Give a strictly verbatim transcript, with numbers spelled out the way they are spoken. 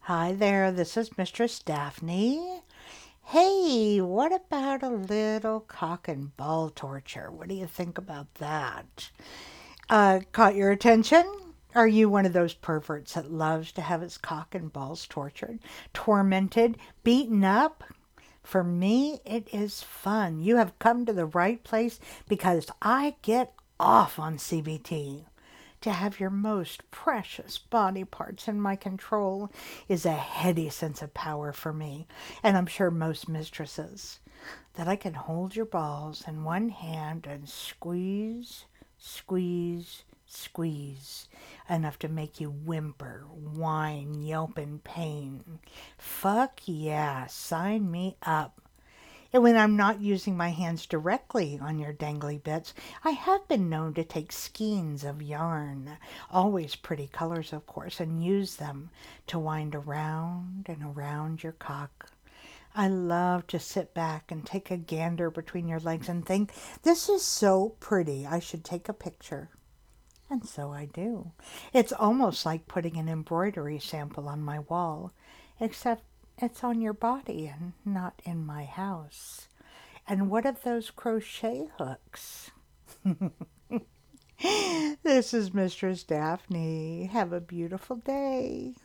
Hi there, this is Mistress Daphne. Hey, what about a little cock and ball torture? What do you think about that? Uh, caught your attention? Are you one of those perverts that loves to have his cock and balls tortured, tormented, beaten up? For me, it is fun. You have come to the right place because I get off on C B T. To have your most precious body parts in my control is a heady sense of power for me, and I'm sure most mistresses. That I can hold your balls in one hand and squeeze, squeeze, squeeze, enough to make you whimper, whine, yelp in pain. Fuck yeah, sign me up. And when I'm not using my hands directly on your dangly bits, I have been known to take skeins of yarn, always pretty colors, of course, and use them to wind around and around your cock. I love to sit back and take a gander between your legs and think, this is so pretty, I should take a picture. And so I do. It's almost like putting an embroidery sample on my wall, except it's on your body and not in my house. And what of those crochet hooks? This is Mistress Daphne. Have a beautiful day.